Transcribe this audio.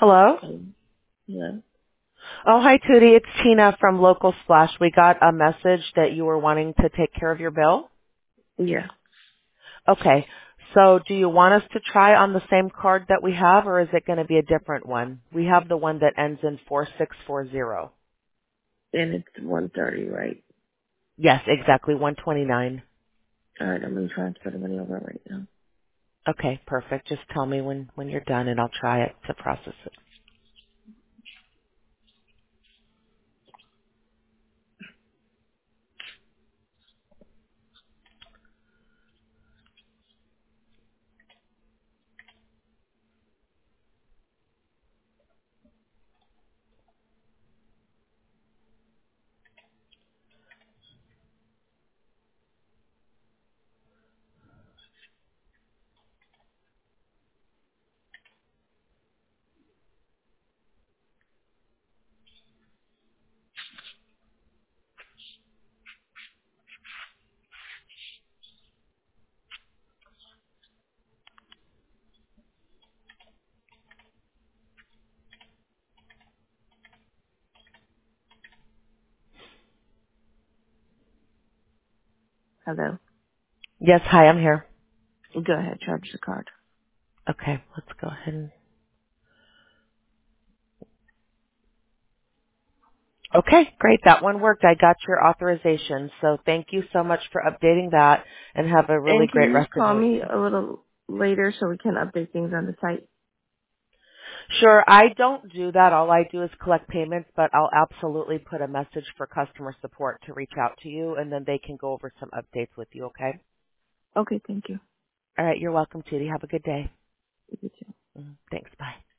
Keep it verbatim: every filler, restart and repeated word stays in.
Hello? Um, yeah, Oh, hi, Tootie. It's Tina from Local Splash. We got a message that you were wanting to take care of your bill. yeah. Okay. So do you want us to try on the same card that we have, or is it going to be a different one? We have the one that ends in four six four zero. And it's one thirty, right? Yes, exactly, one twenty-nine. All right, I'm gonna transfer the money over right now. Okay, perfect. Just tell me when, when you're done, and I'll try it to process it. Hello. Yes, hi, I'm here. Go ahead, charge the card. Okay, let's go ahead and... Okay, great. That one worked. I got your authorization. So thank you so much for updating that, and have a really And can great you rest just of call the week. me a little later so we can update things on the site? Sure, I don't do that. All I do is collect payments, but I'll absolutely put a message for customer support to reach out to you, and then they can go over some updates with you, okay? Okay, thank you. All right, you're welcome, Judy. Have a good day. You too. Mhm. Thanks. Bye.